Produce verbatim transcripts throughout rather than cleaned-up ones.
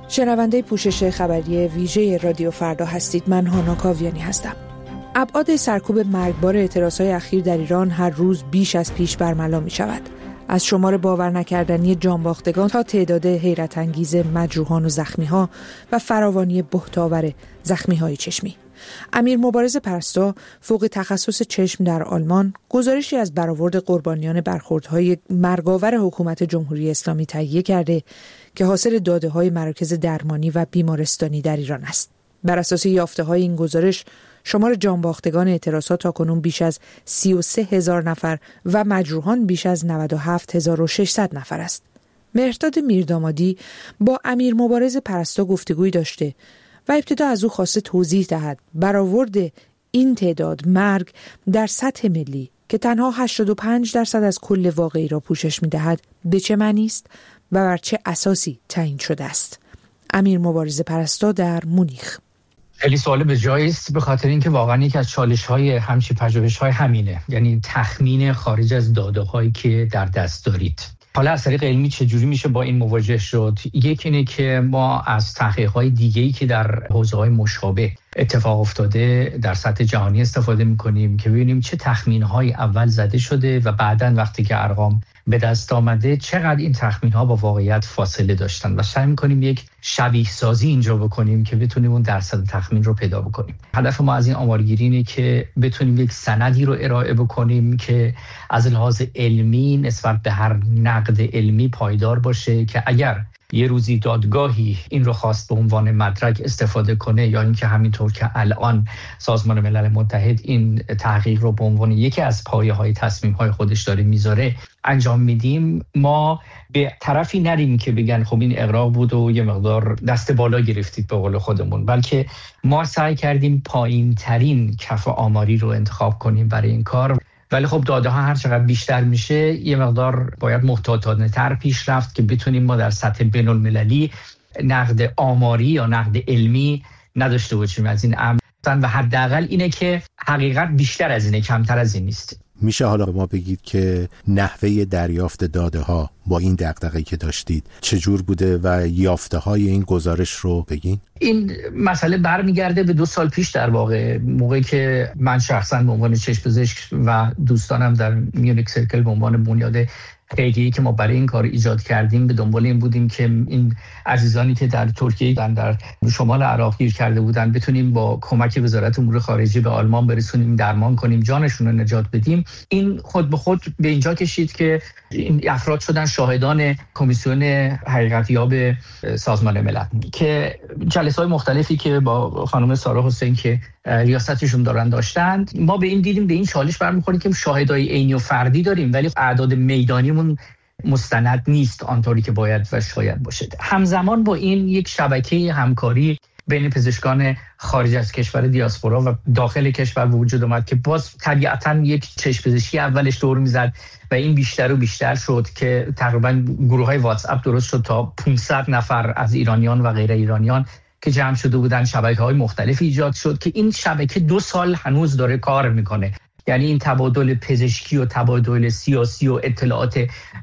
شنونده پوشش خبری ویژه رادیو فردا هستید. من هانا کاویانی هستم. ابعاد سرکوب مرگبار اعتراضهای اخیر در ایران هر روز بیش از پیش برملا می شود. از شمار باور نکردنی جانباختگان تا تعداد حیرت انگیز مجروحان و زخمی‌ها و فراوانی بهت‌آور زخمی‌های چشمی. امیر مبارز پرستو، فوق تخصص چشم در آلمان، گزارشی از برآورد قربانیان برخوردهای مرگاور حکومت جمهوری اسلامی تهیه کرده که حاصل داده‌های مراکز درمانی و بیمارستانی در ایران است. بر اساس یافته‌های این گزارش، شمار جانباختگان اعتراضات تاکنون بیش از سی و سه هزار نفر و مجروحان بیش از نود و هفت هزار و ششصد نفر است. مهرداد میردامادی با امیر مبارز پرستو گفتگویی داشته و ابتدا از او خواسته توضیح دهد برآورد این تعداد مرگ در سطح ملی که تنها هشتاد و پنج درصد از کل واقعی را پوشش می‌دهد به چه معنی است و بر چه اساسی تعیین شده است. امیر مبارز پرستو در مونیخ. خیلی سوال به جایی است، به خاطر اینکه واقعا یکی از چالش‌های همچین پژوهش‌های همینه، یعنی تخمین خارج از داده‌هایی که در دست دارید. حالا از طریق علمی چجوری میشه با این مواجه شد؟ یکی اینه که ما از تحقیقات دیگه‌ای که در حوزه‌های مشابه اتفاق افتاده در سطح جهانی استفاده می‌کنیم که ببینیم چه تخمین‌هایی اول زده شده و بعداً وقتی که ارقام به دست آمده چقدر این تخمین‌ها با واقعیت فاصله داشتن و سعی می‌کنیم یک شبیه سازی اینجا بکنیم که بتونیم اون درصد تخمین رو پیدا بکنیم. هدف ما از این آمارگیری اینه که بتونیم یک سندی رو ارائه بکنیم که از لحاظ علمی نسبت به هر نقد علمی پایدار باشه که اگر یه روزی دادگاهی این رو خواست به عنوان مدرک استفاده کنه یا اینکه همینطور که الان سازمان ملل متحد این تحقیق رو به عنوان یکی از پایه‌های تصمیم‌های خودش داره میذاره انجام میدیم، ما به طرفی نریم که بگن خب این اغراق بود و یه مقدار دست بالا گرفتید به قول خودمون، بلکه ما سعی کردیم پایین ترین کف آماری رو انتخاب کنیم برای این کار. ولی خب داده ها هر چقدر بیشتر میشه یه مقدار باید محتاطانه تر پیش رفت که بتونیم ما در سطح بین المللی نقد آماری یا نقد علمی نداشته باشیم از این امر و حداقل اینه که حقیقت بیشتر از اینه، کمتر از این نیست. میشه حالا ما بگید که نحوه دریافت داده ها با این دغدغه‌ای که داشتید چجور بوده و یافته های این گزارش رو بگین؟ این مسئله برمیگرده به دو سال پیش، در واقع موقعی که من شخصا به عنوان چشم پزشک و دوستانم در میونیک سرکل به عنوان بنیاد خیریه‌ای که ما برای این کار ایجاد کردیم به دنبال این بودیم که این عزیزانی که در ترکیه در, در شمال عراق گیر کرده بودن بتونیم با کمک وزارت امور خارجه به آلمان برسونیم، درمان کنیم، جانشون رو نجات بدیم. این خود به خود به اینجا کشید که این افراد شدن شاهدان کمیسیون حقیقتیاب سازمان ملل که جلسه‌های مختلفی که با خانم سارا حسین که ریاستشون دارن داشتند. ما به این دیدیم به این چالش برمیخوریم که شاهدای عینی و فردی داریم ولی اعداد میدانیمون مستند نیست آنطوری که باید و شاید باشه. همزمان با این یک شبکه همکاری بین پزشکان خارج از کشور دیاسپورا و داخل کشور به وجود اومد که باز طبیعتاً یک چشم پزشکی اولش دور میزد و این بیشتر و بیشتر شد که تقریباً گروه‌های واتس اپ درست شد تا پانصد نفر از ایرانیان و غیر ایرانیان که جمع شده بودن، شبکه‌های مختلف ایجاد شد که این شبکه دو سال هنوز داره کار میکنه. یعنی این تبادل پزشکی و تبادل سیاسی و اطلاعات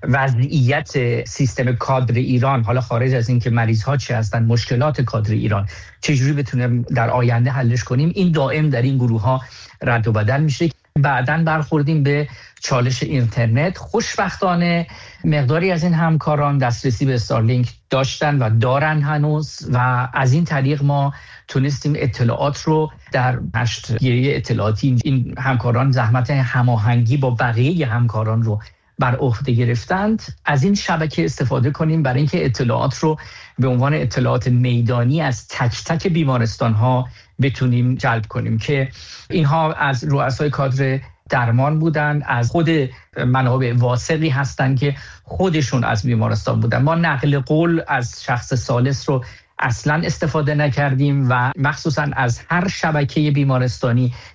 وضعیت سیستم کادر ایران، حالا خارج از این که مریض‌ها چه هستن، مشکلات کادر ایران چجوری بتونیم در آینده حلش کنیم، این دائم در این گروه‌ها رد و بدل میشه. بعداً برخوردیم به چالش اینترنت. خوشبختانه مقداری از این همکاران دسترسی به استارلینک داشتن و دارن هنوز و از این طریق ما تونستیم اطلاعات رو در نشرگیری اطلاعاتی این همکاران زحمت هماهنگی با بقیه همکاران رو بر عهده گرفتند، از این شبکه استفاده کنیم برای اینکه اطلاعات رو به عنوان اطلاعات میدانی از تک تک بیمارستان ها بتونیم جلب کنیم که اینها از رؤسای کادر درمان بودن، از خود منابع واثقی هستن که خودشون از بیمارستان بودن. ما نقل قول از شخص ثالث رو اصلا استفاده نکردیم و مخصوصا از هر شبکه بیمارستانی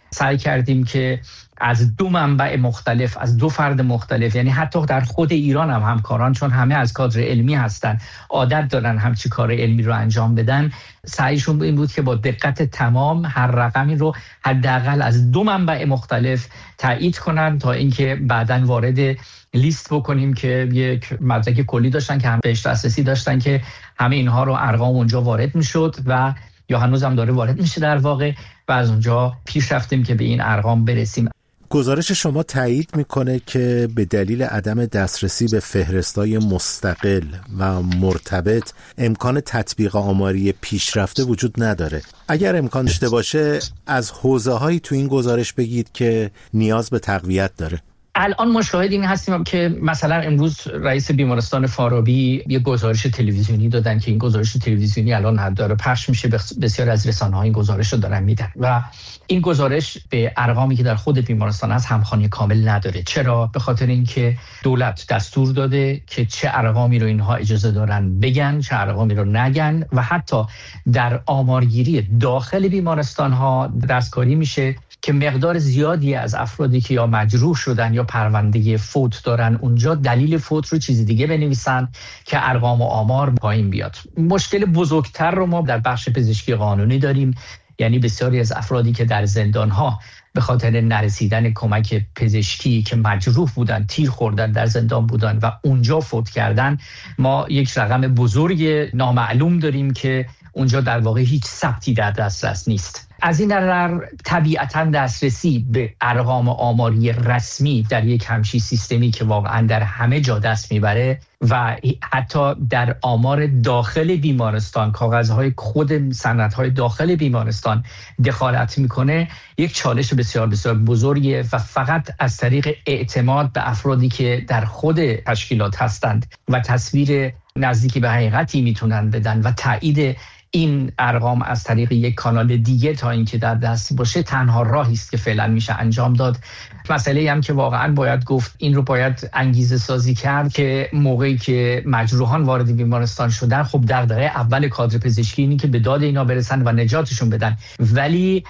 سعی کردیم که از دو منبع مختلف، از دو فرد مختلف، یعنی حتی در خود ایران هم همکاران، چون همه از کادر علمی هستن، عادت دارن همچی کار علمی رو انجام بدن، سعیشون این بود که با دقت تمام هر رقمی رو حداقل از دو منبع مختلف تایید کنن تا اینکه بعداً وارد لیست بکنیم که یک مدرک کلی داشتن که هم بهش دسترسی داشتن که همه اینها رو ارقام اونجا وارد میشد و یا هنوز هم داره وارد میشه در واقع، و از اونجا پیش رفتیم که به این ارقام برسیم. گزارش شما تایید میکنه که به دلیل عدم دسترسی به فهرستای مستقل و مرتبط امکان تطبیق آماری پیشرفته وجود نداره. اگر امکان داشته باشه از حوزه‌هایی تو این گزارش بگید که نیاز به تقویت داره. الان مشاهد این هستیم که مثلا امروز رئیس بیمارستان فارابی یه گزارش تلویزیونی دادن که این گزارش تلویزیونی الان داره پخش میشه، بسیار از رسانه‌ها این گزارش رو دارن میدن و این گزارش به ارقامی که در خود بیمارستان از همخوانی کامل نداره. چرا؟ به خاطر اینکه دولت دستور داده که چه ارقامی رو اینها اجازه دارن بگن، چه ارقامی رو نگن، و حتی در آمارگیری داخل بیمارستان‌ها دستکاری میشه که مقدار زیادی از افرادی که یا مجروح شدن یا پرونده فوت دارن اونجا دلیل فوت رو چیز دیگه بنویسن که ارقام و آمار پایین بیاد. مشکل بزرگتر رو ما در بخش پزشکی قانونی داریم، یعنی بسیاری از افرادی که در زندان‌ها به خاطر نرسیدن کمک پزشکی که مجروح بودن، تیر خوردن، در زندان بودن و اونجا فوت کردن، ما یک رقم بزرگ نامعلوم داریم که اونجا در واقع هیچ ثبتی در دسترس نیست. از این نظر طبیعتاً دسترسی به ارقام آماری رسمی در یک همچین سیستمی که واقعاً در همه جا دست میبره و حتی در آمار داخل بیمارستان، کاغذهای خود سندهای داخل بیمارستان دخالت میکنه، یک چالش بسیار بسیار بزرگیه و فقط از طریق اعتماد به افرادی که در خود تشکیلات هستند و تصویر نزدیکی به حقیقتی میتونن بدن و تایید این ارقام از طریق یک کانال دیگه تا اینکه در دست باشه تنها راهی است که فعلا میشه انجام داد. مسئله هم که واقعا باید گفت، این رو باید انگیزه سازی کرد که موقعی که مجروحان وارد بیمارستان شدن، خب دغدغه اول کادر پزشکی اینه که به داد اینا برسن و نجاتشون بدن، ولی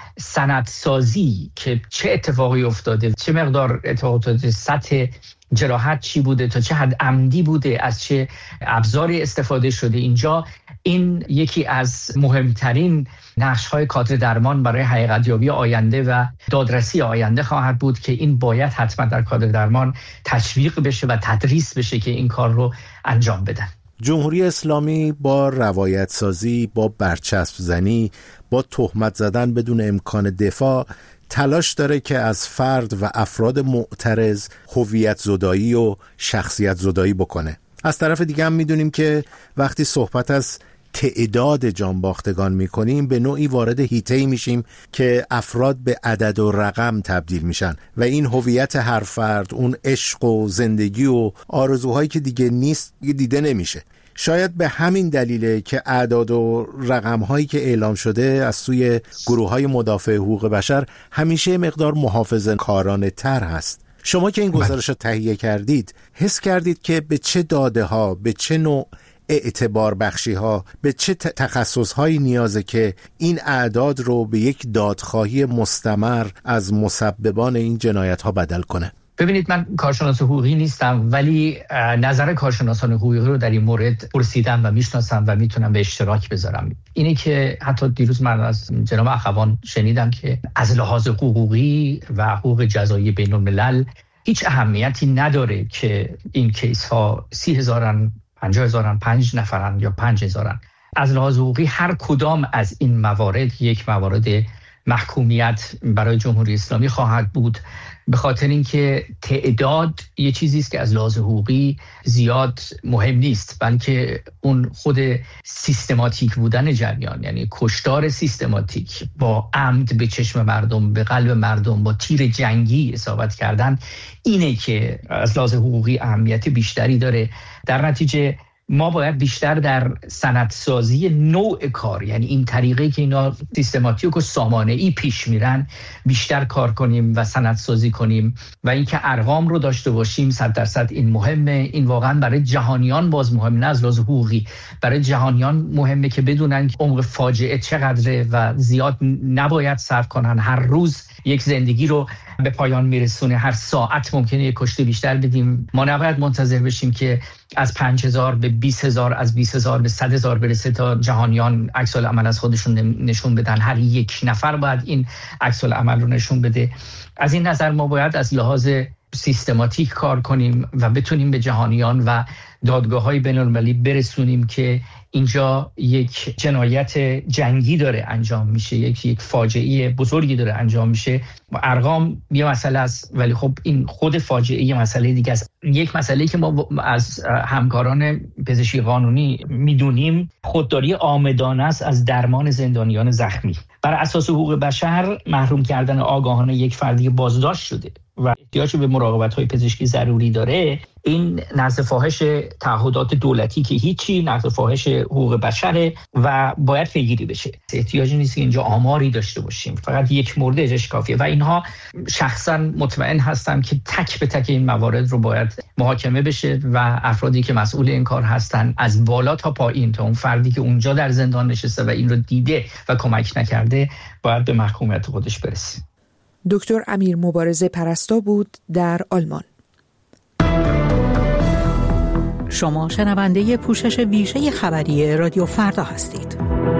سندسازی که چه اتفاقی افتاده، چه مقدار اتفاقات، سطح جراحت چی بوده، تا چه حد عمدی بوده، از چه ابزاری استفاده شده، اینجا این یکی از مهمترین نقش‌های کادر درمان برای حقیقت‌یابی آینده و دادرسی آینده خواهد بود که این باید حتما در کادر درمان تشویق بشه و تدریس بشه که این کار رو انجام بدن. جمهوری اسلامی با روایت سازی، با برچسب زنی، با تهمت زدن بدون امکان دفاع تلاش داره که از فرد و افراد معترض هویت زدایی و شخصیت زدایی بکنه. از طرف دیگه هم میدونیم که وقتی صحبت از تعداد جانباختگان میکنیم به نوعی وارد حیطه‌ای میشیم که افراد به عدد و رقم تبدیل میشن و این هویت هر فرد، اون عشق و زندگی و آرزوهایی که دیگه نیست دیده نمیشه. شاید به همین دلیله که اعداد و رقم‌هایی که اعلام شده از سوی گروه‌های مدافع حقوق بشر همیشه مقدار محافظه‌کارانه تر هست. شما که این گزارش رو تهیه کردید، حس کردید که به چه داده ها، به چه نوع اعتبار بخشی ها، به چه تخصص هایی نیازه که این اعداد رو به یک دادخواهی مستمر از مسببان این جنایت ها بدل کنه؟ ببینید، من کارشناس حقوقی نیستم، ولی نظر کارشناسان حقوقی رو در این مورد پرسیدم و میشناسم و میتونم به اشتراک بذارم. اینه که حتی دیروز من از جناب اخوان شنیدم که از لحاظ حقوقی و حقوق جزایی بین الملل هیچ اهمیتی نداره که این کیس ها سی هزارن، پنجاه هزارن، پنج نفرن یا پنج هزارن. از لحاظ حقوقی هر کدام از این موارد یک موارد محکومیت برای جمهوری اسلامی خواهد بود، به خاطر اینکه تعداد یه چیزی است که از لحاظ حقوقی زیاد مهم نیست، بلکه اون خود سیستماتیک بودن جریان، یعنی کشتار سیستماتیک با عمد به چشم مردم، به قلب مردم، با تیر جنگی اصابت کردن، اینه که از لحاظ حقوقی اهمیت بیشتری داره. در نتیجه ما باید بیشتر در سندسازی نوع کار، یعنی این طریقی که اینا سیستماتیک و سامانه‌ای پیش میرن، بیشتر کار کنیم و سندسازی کنیم و اینکه ارقام رو داشته باشیم. صد درصد این مهمه. این واقعا برای جهانیان باز مهمه، نه از لحاظ حقوقی، برای جهانیان مهمه که بدونن که عمق فاجعه چقدره و زیاد نباید صرف کنن. هر روز یک زندگی رو به پایان میرسونه. هر ساعت ممکنه یک کشته بیشتر بدیم. ما نباید منتظر بشیم که از پنج هزار به بیست هزار، از بیست هزار به صد هزار برسه تا جهانیان عکس العمل از خودشون نشون بدن. هر یک نفر باید این عکس العمل رو نشون بده. از این نظر ما باید از لحاظ سیستماتیک کار کنیم و بتونیم به جهانیان و دادگاه‌های بین‌المللی برسونیم که اینجا یک جنایت جنگی داره انجام میشه، یک یک فاجعه بزرگی داره انجام میشه. ارقام یه مسئله است، ولی خب این خود فاجعه یه مسئله دیگه است. یک مسئله‌ای که ما از همکاران پزشکی قانونی میدونیم خودداری عامدانه است از درمان زندانیان زخمی. بر اساس حقوق بشر محروم کردن آگاهانه یک فردی بازداشت شده و احتیاج به مراقبت‌های پزشکی ضروری داره، این نقض فاحش تعهدات دولتی که هیچی، نقض فاحش حقوق بشره و باید پیگیری بشه. احتیاجی نیست که اینجا آماری داشته باشیم، فقط یک موردش کافیه و اینها شخصا مطمئن هستم که تک به تک این موارد رو باید محاکمه بشه و افرادی که مسئول این کار هستن از بالا تا پایین، تا اون فردی که اونجا در زندان نشسته و این رو دیده و کمک نکرده باید به محکومیت خودش برسه. دکتر امیر مبارزه پرستا بود در آلمان. شما شنونده پوشش ویژه خبری رادیو فردا هستید.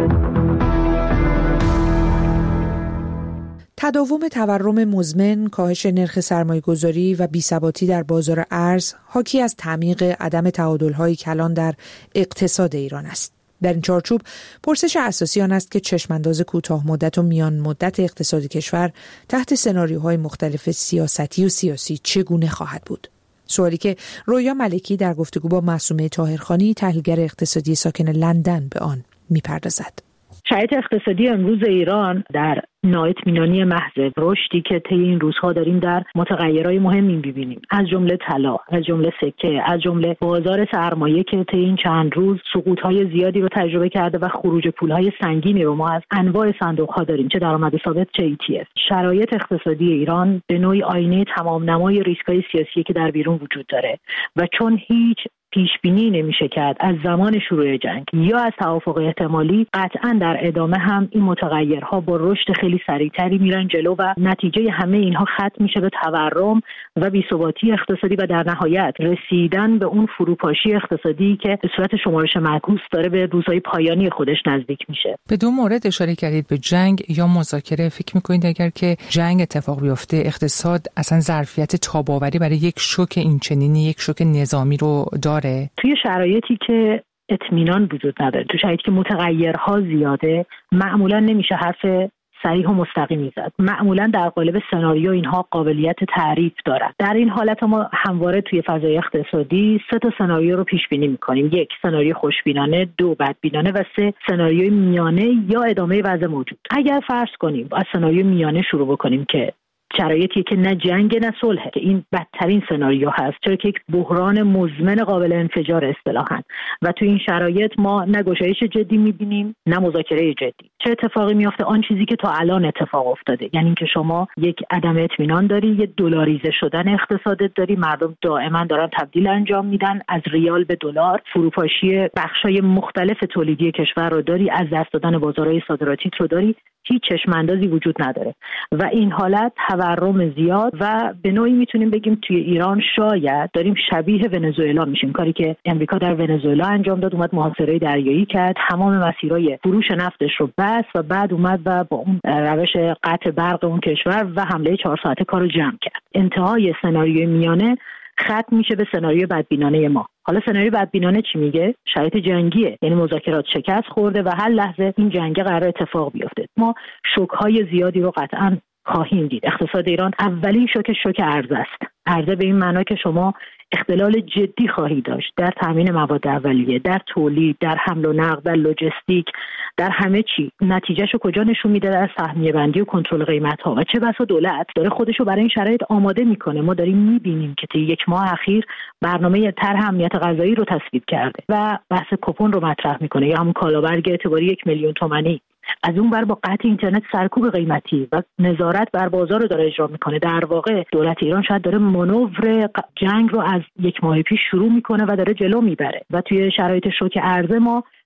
تداوم تورم مزمن، کاهش نرخ سرمایه‌گذاری و بی‌ثباتی در بازار ارز حاکی از تعمیق عدم تعادل‌های کلان در اقتصاد ایران است. در این چارچوب پرسش اساسی آن است که چشمانداز کوتاه مدت و میان مدت اقتصاد کشور تحت سناریوهای مختلف سیاستی و سیاسی چگونه خواهد بود؟ سوالی که رویا ملکی در گفتگو با معصومه طاهرخانی تحلیلگر اقتصادی ساکن لندن به آن می‌پردازد. شرایط اقتصادی امروز ایران در نااطمینانی محض، رشدی که طی این روزها داریم در متغیرهای مهمی می‌بینیم، از جمله طلا، از جمله سکه، از جمله بازار سرمایه که طی این چند روز سقوط‌های زیادی رو تجربه کرده و خروج پول‌های سنگینی رو ما از انواع صندوق‌ها داریم، چه درآمد ثابت چه ای تی اف. شرایط اقتصادی ایران به نوعی آینه تمام نمای ریسک‌های سیاسی که در بیرون وجود داره و چون هیچ پیش بینی نمیشه کرد از زمان شروع جنگ یا از توافق احتمالی، قطعاً در ادامه هم این متغیرها با رشد خیلی سریعتری میرن جلو و نتیجه همه اینها ختم میشه به تورم و بی‌ثباتی اقتصادی و در نهایت رسیدن به اون فروپاشی اقتصادی که به صورت شمارش معکوس داره به روزهای پایانی خودش نزدیک میشه. به دو مورد اشاره کردید، به جنگ یا مذاکره. فکر میکنید اگر که جنگ اتفاق بیفته اقتصاد اصلا ظرفیت تاب‌آوری برای یک شوک اینچنینی، یک شوک نظامی رو داره؟ توی شرایطی که اطمینان وجود نداره، تو شرایطی که متغیرها زیاده، معمولا نمیشه حرف صریح و مستقیمی زد. معمولا در قالب سناریو اینها قابلیت تعریف دارن. در این حالت ما همواره توی فضای اقتصادی سه تا سناریو رو پیش بینی می‌کنیم. یک، سناریو خوشبینانه، دو، بدبینانه و سه، سناریوی میانه یا ادامه وضع موجود. اگر فرض کنیم از سناریو میانه شروع بکنیم که شرایطی که نه جنگ نه صلح، که این بدترین سناریو هست، چرا که یک بحران مزمن قابل انفجار اصطلاحاً و تو این شرایط ما نه گشایش جدی می‌بینیم نه مذاکره جدی. چه اتفاقی میفته؟ آن چیزی که تا الان اتفاق افتاده، یعنی اینکه شما یک عدم اطمینان داری، یک دلاریزه شدن اقتصادت داری، مردم دائما دارن تبدیل انجام میدن از ریال به دلار، فروپاشی بخشای مختلف تولیدی کشور رو داری، از دست دادن بازارهای صادراتیت رو داری، هیچ چشماندازی وجود نداره و این حالت تورم زیاد و به نوعی میتونیم بگیم توی ایران شاید داریم شبیه ونزوئلا میشیم. کاری که امریکا در ونزوئلا انجام داد، اومد محاصره دریایی کرد، تمام مسیرهای فروش نفتش رو بست و بعد اومد و با اون روش قطع برق اون کشور و حمله چهار ساعته کارو جمع کرد. انتهای سناریوی میانه ختم میشه به سناریوی بدبینانه ما. حالا سناریوی بدبینانه چی میگه؟ شرایط جنگیه، یعنی مذاکرات شکست خورده و هر لحظه این جنگ قرار اتفاق بیفته. ما شوک‌های زیادی رو قطعاً خواهیم دید. اقتصاد ایران اولین شوک شوک ارز است. ارز به این معنا که شما اختلال جدی خواهی داشت در تامین مواد اولیه، در تولید، در حمل و نقل، در لوجستیک، در همه چی. نتیجهشو کجا نشون میده؟ در سهمیه بندی و کنترل قیمت ها. و چه بسا دولت داره خودشو برای این شرایط آماده میکنه. ما داریم میبینیم که طی یک ماه اخیر برنامه طرح امنیت غذایی رو تصویب کرده و بحث کوپن رو مطرح میکنه، یا همون کالابرگ اعتباری یک میلیون تومانی. از اون بر با قطع اینترنت سرکوب قیمتی و نظارت بر بازار رو داره اجرا میکنه. در واقع دولت ایران شاید داره مانور جنگ رو از یک ماه پیش شروع میکنه و داره جلو میبره و توی شرایط شوک ارز ما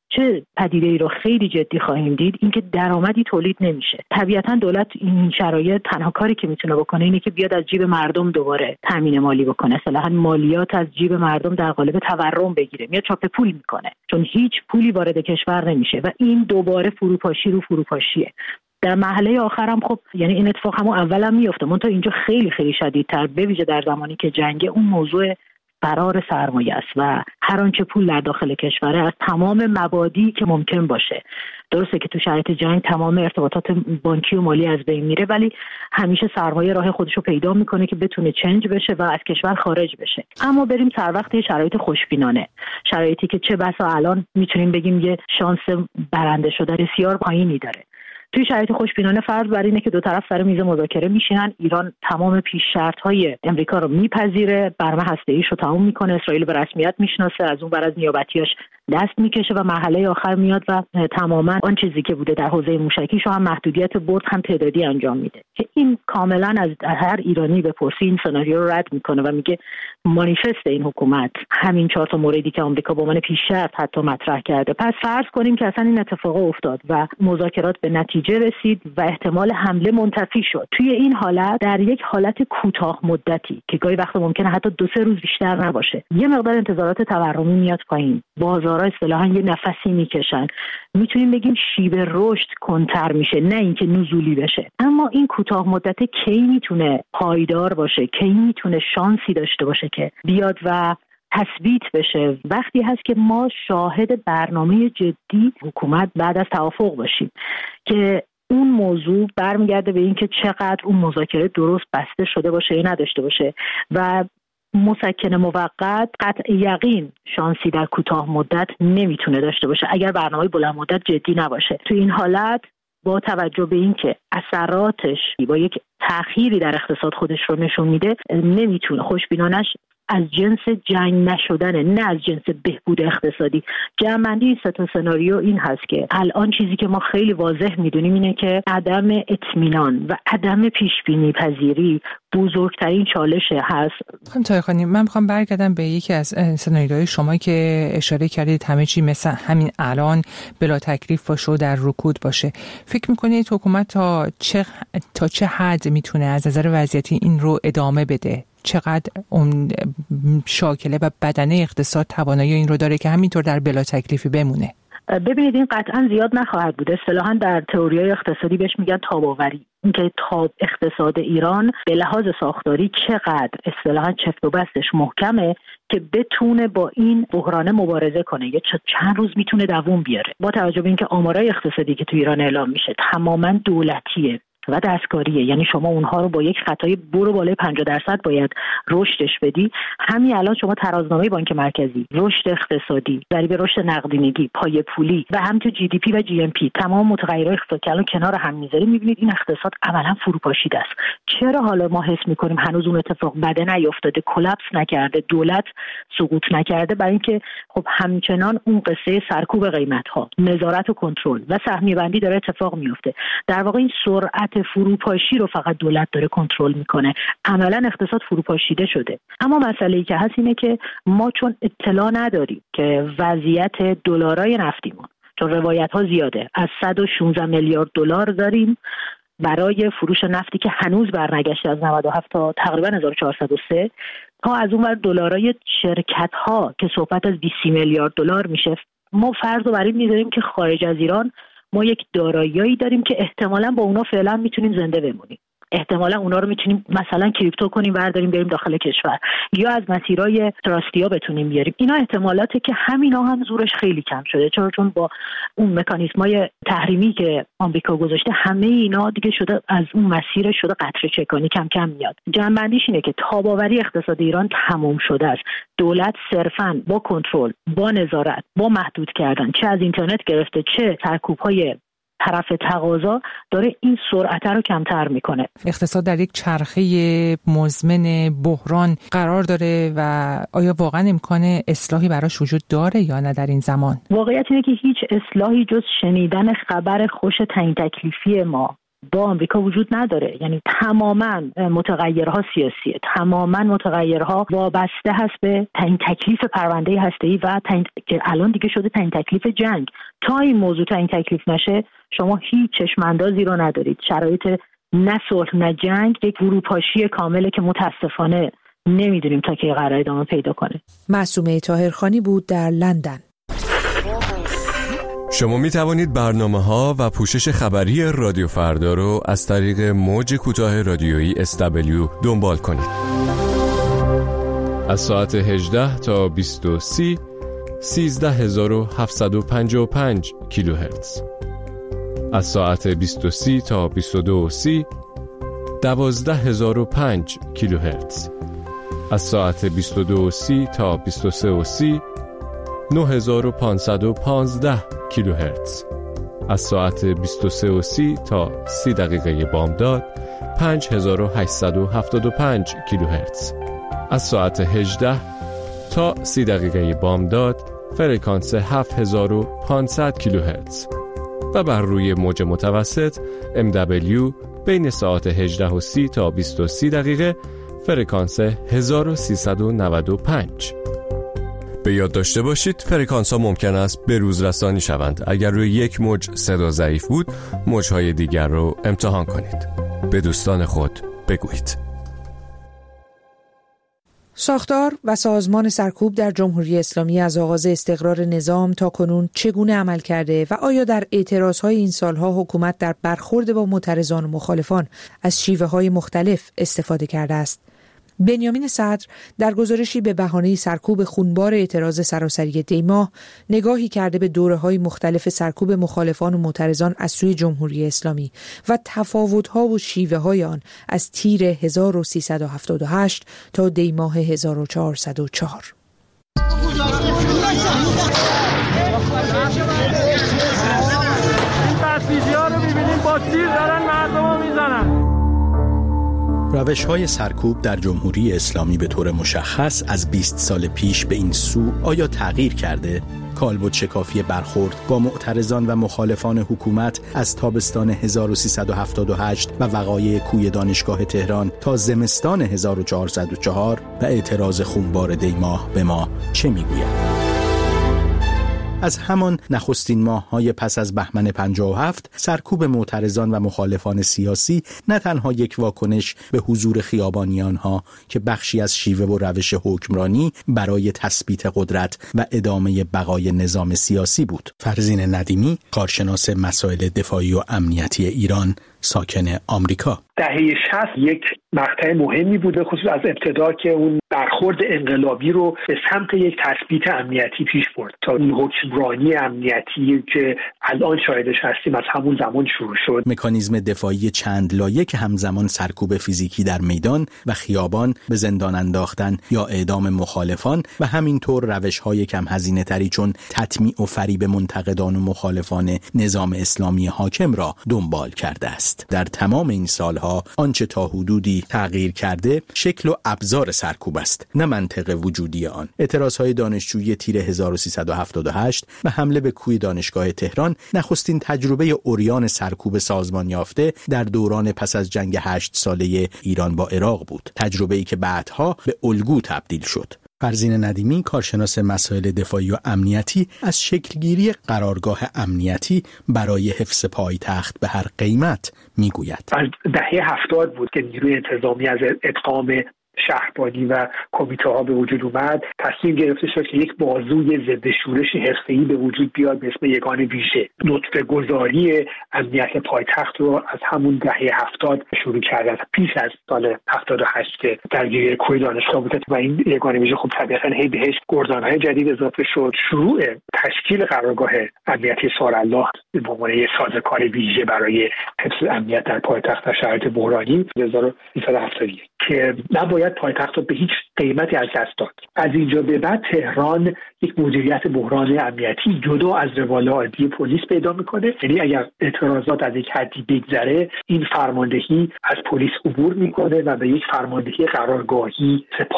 چه پدیده‌ای رو خیلی جدی خواهیم دید، اینکه درآمدی تولید نمیشه. طبیعتاً دولت این شرایط تنها کاری که میتونه بکنه اینه که بیاد از جیب مردم دوباره تامین مالی بکنه، اصطلاحاً مالیات از جیب مردم در قالب تورم بگیره، میاد چاپ پول میکنه، چون هیچ پولی وارد کشور نمیشه و این دوباره فروپاشی رو فروپاشیه. در مرحله آخرم خب یعنی این اتفاق همون اولم میفته، منتها اینجا خیلی خیلی شدیدتر، به ویژه در زمانی که جنگ، اون موضوع فرار سرمایه است و هر آنچه پول در داخل کشوره از تمام مبادی که ممکن باشه. درسته که تو شرایط جنگ تمام ارتباطات بانکی و مالی از بین میره، ولی همیشه سرمایه راه خودش رو پیدا میکنه که بتونه چنج بشه و از کشور خارج بشه. اما بریم سر وقت شرایط خوشبینانه، شرایطی که چه بسا الان میتونیم بگیم یه شانس برنده شدن بسیار پایینی داره. توی شرایط خوشبینانه فرض بر اینه که دو طرف سر میز مذاکره میشینن، ایران تمام پیش شرط‌های امریکا رو میپذیره، برنامه هسته‌ایش رو تموم میکنه، اسرائیل به رسمیت میشناسه، از اون بر از نیابتیاش دست میکشه و مرحله آخر میاد و تماما آن چیزی که بوده در حوزه موشکیش رو هم محدودیت برد هم تعدادی انجام میده که این کاملا از هر ایرانی بپرسی این سناریو رو رد میکنه و میگه مانیفست این حکومت همین چهار تا موردی که آمریکا با من پیش شرط حتی مطرح کرده. پس فرض کنیم که اصلا این اتفاق افتاد و مذاکرات به نتیجه رسید و احتمال حمله منتفی شد. توی این حالت در یک حالت کوتاه مدتی که گاهی وقتا ممکنه حتی دو سه روز بیشتر نباشه، یه مقدار انتظارات تورمی میاد پایین، بازارها اصطلاحاً یه نفسی میکشن، میتونیم بگیم شیب رشد کنتر میشه، نه اینکه نزولی بشه. اما این کوتاه مدت کی میتونه پایدار باشه، کی میتونه شانسی داشته باشه که بیاد و تثبیت بشه؟ وقتی هست که ما شاهد برنامه جدی حکومت بعد از توافق باشیم که اون موضوع برمیگرده به این که چقدر اون مذاکره درست بسته شده باشه یا نداشته باشه و مسکن موقت قطع یقین شانسی در کوتاه مدت نمیتونه داشته باشه اگر برنامه بلند مدت جدی نباشه. تو این حالت با توجه به این که اثراتش با یک تأخیری در اقتصاد خودش رو نشون میده، نمیتونه خوشبینانش از جنس جنگ نشدنه، نه از جنس بهبود اقتصادی. جمع‌بندی این سه تا سناریو این هست که الان چیزی که ما خیلی واضح میدونیم اینه که عدم اطمینان و عدم پیشبینی پذیری بزرگترین چالشه هست. خانم طاهرخانی، من میخوام برگردم به یکی از سناریوهای شما که اشاره کردید همه چی مثل همین الان بلا تکلیف باشه و در رکود باشه. فکر میکنید حکومت تا چه تا چه حد میتونه از نظر وضعیتی این رو ادامه بده؟ چقدر اون شاکله و بدنه اقتصاد توانایی این رو داره که همینطور در بلا تکلیفی بمونه؟ ببینید این قطعا زیاد نخواهد بود. اصطلاحاً در تئوری‌های اقتصادی بهش میگن تاب‌آوری. اینکه تاب اقتصاد ایران به لحاظ ساختاری چقدر اصطلاحاً چفت و بستش محکمه که بتونه با این بحران مبارزه کنه، یا چند روز میتونه دووم بیاره. با توجه به اینکه آمارای اقتصادی که تو ایران اعلام میشه تماماً دولتیه و دستکاریه، یعنی شما اونها رو با یک خطای برو بالای پنجاه درصد باید رشدش بدی. همین الان شما ترازنامه بانک مرکزی، رشد اقتصادی، ضریب رشد نقدینگی، پای پولی و همینطور جی دی پی و جی ام پی، تمام متغیرهای اقتصادی که الان کنار هم میذاریم، میبینید این اقتصاد عملا فروپاشیده است. چرا حالا ما حس میکنیم هنوز اون اتفاق بده نیافتاده، کلاپس نکرده، دولت سقوط نکرده؟ برای اینکه خب همچنان اون قصه سرکوب قیمت ها، نظارت و کنترل و سهمیه بندی داره اتفاق میفته. در واقع این سرعت فروپاشی رو فقط دولت داره کنترل میکنه. عملا اقتصاد فروپاشیده شده. اما مسئله‌ای که هست اینه که ما چون اطلاع نداریم که وضعیت دلارای نفتیمون، چون روایت ها زیاده، از صد و شانزده میلیارد دلار داریم برای فروش نفتی که هنوز برنگشته از نود و هفت تا تقریبا هزار و چهارصد و سه، تا از اون ور دلارای شرکت ها که صحبت از بیست میلیارد دلار میشه. ما فرض رو بر این میذاریم که خارج از ایران ما یک دارایی‌ای داریم که احتمالاً با اونا فعلا میتونیم زنده بمونیم. احتمالاً اونا رو میتونیم مثلا کریپتو کنیم، برداریم بریم داخل کشور، یا از مسیرهای تراستیا بتونیم بیاریم. اینا احتمالاته که همینا هم زورش خیلی کم شده، چون چون با اون مکانیزمای تحریمی که آمریکا گذاشته همه اینا دیگه شده از اون مسیر شده قطره چکانی، کم کم میاد. جنبندیش اینه که تاب‌آوری اقتصاد ایران تموم شده است. دولت صرفاً با کنترل، با نظارت، با محدود کردن، چه از اینترنت گرفته چه سرکوب‌های طرف تقاضا، داره این سرعت رو کمتر میکنه. اقتصاد در یک چرخه مزمن بحران قرار داره و آیا واقعا امکان اصلاحی براش وجود داره یا نه در این زمان؟ واقعیت اینه که هیچ اصلاحی جز شنیدن خبر خوش تعیین تکلیفی ما با آمریکا وجود نداره. یعنی تماما متغیرها سیاسیه، تماما متغیرها وابسته هست به تعیین تکلیف پرونده هسته‌ای و تعیین که الان دیگه شده تعیین تکلیف جنگ. تا این موضوع تعیین تکلیف نشه شما هیچ چشم‌اندازی رو ندارید. شرایط نه صلح نه جنگ یک فروپاشی کامله که متاسفانه نمیدونیم تا کی قرار ادامه پیدا کنه. معصومه طاهرخانی بود در لندن. شما می توانید برنامه‌ها و پوشش خبری رادیو فردا رو از طریق موج کوتاه رادیویی اس دبلیو دنبال کنید. از ساعت هجده تا بیست و سه سیزده هزار و هفتصد و پنجاه و پنج کیلوهرتز. از ساعت بیست و سه تا بیست و دو سی دوازده هزار و پنج کیلوهرتز. از ساعت بیست و دو سی تا بیست و سه سی نه هزار و پانصد و پانزده کیلوهرتز. از ساعت بیست و سه سی تا سی دقیقه بامداد پنج هزار و هشتصد و هفتاد و پنج کیلوهرتز. از ساعت هجده تا سی دقیقه بامداد فرکانس هفت هزار و پانصد کیلوهرتز و بر روی موج متوسط ام دبلیو بین ساعت هجده و سی تا بیست و سه دقیقه فرکانس هزار و سیصد و نود و پنج. به یاد داشته باشید فرکانس ها ممکن است به روز رسانی شوند. اگر روی یک موج صدا ضعیف بود، موجهای دیگر رو امتحان کنید. به دوستان خود بگویید. ساختار و سازمان سرکوب در جمهوری اسلامی از آغاز استقرار نظام تا کنون چگونه عمل کرده و آیا در اعتراضهای این سالها حکومت در برخورد با معترضان و مخالفان از شیوه‌های مختلف استفاده کرده است؟ بنیامین صدر در گزارشی به بهانه سرکوب خونبار اعتراض سراسری دیماه نگاهی کرده به دوره‌های مختلف سرکوب مخالفان و معترضان از سوی جمهوری اسلامی و تفاوت‌ها و شیوه‌های آن از تیر هزار و سیصد و هفتاد و هشت تا دیماه هزار و چهارصد و چهار. این بسیجی‌ها رو می‌بینیم با تیر دارن مردمو میزنن. روش‌های سرکوب در جمهوری اسلامی به طور مشخص از بیست سال پیش به این سو آیا تغییر کرده؟ کالبد شکافی برخورد با معترضان و مخالفان حکومت از تابستان هزار و سیصد و هفتاد و هشت و وقایع کوی دانشگاه تهران تا زمستان هزار و چهارصد و چهار و اعتراض خونبار دیماه به ما چه میگوید؟ از همان نخستین ماه‌های پس از بهمن پنجاه و هفت سرکوب معترضان و مخالفان سیاسی نه تنها یک واکنش به حضور خیابانی آنها که بخشی از شیوه و روش حکمرانی برای تثبیت قدرت و ادامه بقای نظام سیاسی بود. فرزین ندیمی، کارشناس مسائل دفاعی و امنیتی ایران، ساکن آمریکا. دهه شصت یک مقطع مهمی بوده، خصوص از ابتدا که اون برخورد انقلابی رو به سمت یک تثبیت امنیتی پیش برد تا این حکمرانی امنیتی که الان شاهدش هستیم از همون زمان شروع شد. مکانیزم دفاعی چند لایه که همزمان سرکوب فیزیکی در میدان و خیابان، به زندان انداختن یا اعدام مخالفان و همینطور روش‌های کم هزینه تری چون تطمیع و فریب منتقدان و مخالفان نظام اسلامی حاکم را دنبال کرده است. در تمام این سالها آنچه تا حدودی تغییر کرده شکل و ابزار سرکوب است، نه منطق وجودی آن. اعتراضهای دانشجویی تیر هزار و سیصد و هفتاد و هشت و حمله به کوی دانشگاه تهران نخستین تجربه عریان سرکوب سازمان یافته در دوران پس از جنگ هشت ساله ایران با عراق بود، تجربه‌ای که بعدها به الگو تبدیل شد. فرزین ندیمی، کارشناس مسائل دفاعی و امنیتی، از شکلگیری قرارگاه امنیتی برای حفظ پایتخت به هر قیمت میگوید. از دهه هفتاد بود که نیروی انتظامی از ادغام شهربانی و کمیته ها به وجود اومد. تصمیم گرفته شد که یک بازوی ضد شورش حرفه‌ای به وجود بیاد به اسم یگان ویژه. نطفه گذاری امنیت پایتخت رو از همون دهه هفتاد شروع کرد، پیش از سال هفتاد و هشت که درگیری کوی دانشگاه بود و این یگان ویژه خب طبیعتاً هی بهش گردانهای جدید اضافه شد. شروع تشکیل قرارگاه امنیتی سارالله به عنوان یک سازوکار ویژه برای حفظ امنیت در پایتخت در شرایط بحرانی هزار و سیصد و هفتاد و یک که نباید پایتخت رو به هیچ قیمتی از دست داد. از اینجا به بعد تهران یک مدیریت بحران امنیتی جدا از روال عادی پلیس پیدا میکنه. یعنی اگر اعتراضات از یک حدی بگذره، این فرماندهی از پلیس عبور میکنه و به یک فرماندهی قرارگاهی سپاه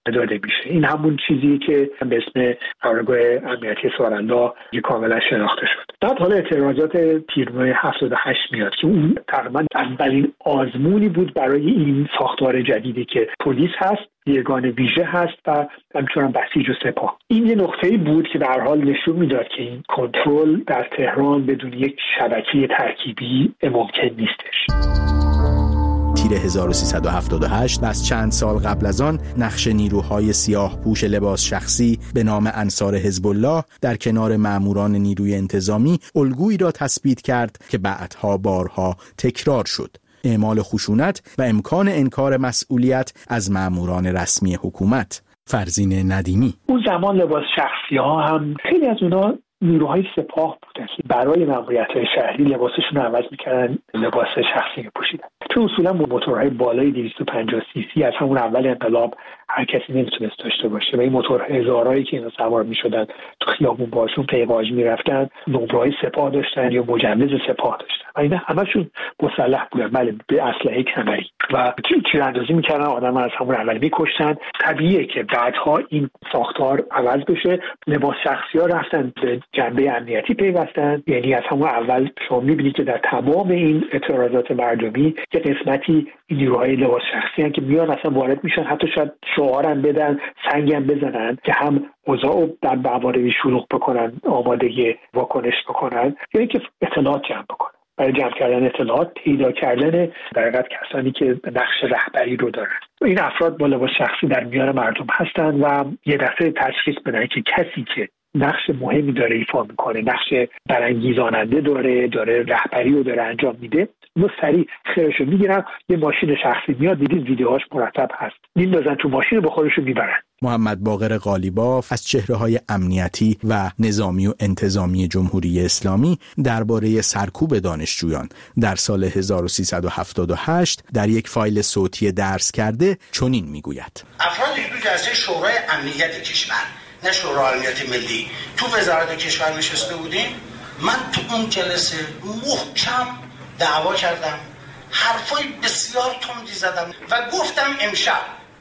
داده میشه. این همون چیزی که به اسم قرارگاه امنیتی سارالله کاملا شناخته شد. بعد حالا اعتراضات تیرماه هفتاد و هشت میاد که اون تقریبا اولین آزمونی بود برای این ساختار جدیدی که پلیس هست، یگان ویژه هست و همچنان بسیج و سپاه. این یه نقطه‌ای بود که به هر حال نشون میداد که این کنترل در تهران بدون یک شبکه ترکیبی ممکن نیستش. تیر هزار و سیصد و هفتاد و هشت و از چند سال قبل از آن نقش نیروهای سیاه پوش لباس شخصی به نام انصار حزب الله در کنار ماموران نیروی انتظامی الگویی را تثبیت کرد که بعدها بارها تکرار شد: اعمال خشونت و امکان انکار مسئولیت از ماموران رسمی حکومت. فرزین ندیمی: اون زمان لباس شخصی ها هم خیلی از اونا نیروهای سپاه بودن که برای ماموریت‌های شهری لباسشون رو عوض می‌کردن، لباس شخصی می‌پوشیدن. چون اصولا با موتورهای بالای دویست و پنجاه سی سی از همون اول انقلاب هر کسی نمیتونست داشته باشه و این موتور هزارایی که اینا سوار می‌شدن تو خیابون باشون پیواژ می‌رفتن، نمره‌های سپاه داشتن یا مجوز سپاه داشتن و اینا همشون مسلح بودن، بله، به اسلحه کمری و تیراندازی می‌کردن، آدم از همون اول می‌کشتن. طبیعیه که بعدها این ساختار عوض بشه، لباس شخصی‌ها رفتن به جنبه امنیتی پیوستن. یعنی از همون اول شما می‌بینید که در تمام این اعتراضات مردمی که قسمتی این نیروهای لباس شخصی هستن که میان اصلا وارد میشن، حتی شاید شعارم بدن، سنگم بزنن که هم اوضاع در مواردی شلوغ بکنن، آمادگی واکنش بکنن، یعنی که اطلاعات جمع بکنن. برای جمع کردن اطلاعات، پیدا کردن در حقیقت کسانی که نقش رهبری رو دارن. این افراد با لباس شخصی در میان مردم هستن و یه دفعه تشخیص بدن که کسی که نقش مهمی داره ایفا میکنه، نقش برانگیزاننده داره، داره رهبری رو داره انجام میده، اونو سریع خیرشو میگیرن، یه ماشین شخصی میاد، دیدید ویدیوهاش مرتب هست، میندازن تو ماشین با خودشون میبرن. محمد باقر قالیباف از چهره‌های امنیتی و نظامی و انتظامی جمهوری اسلامی درباره سرکوب دانشجویان در سال هزار و سیصد و هفتاد و هشت در یک فایل صوتی درس کرده چنین میگوید: افرادی که تو جلسه شورای امنیت کشور، نه شورای امنیت ملی، تو وزارت کشور نشسته بودیم، من تو اون جلسه محکم دعوا کردم، حرفای بسیار تندی زدم و گفتم امشب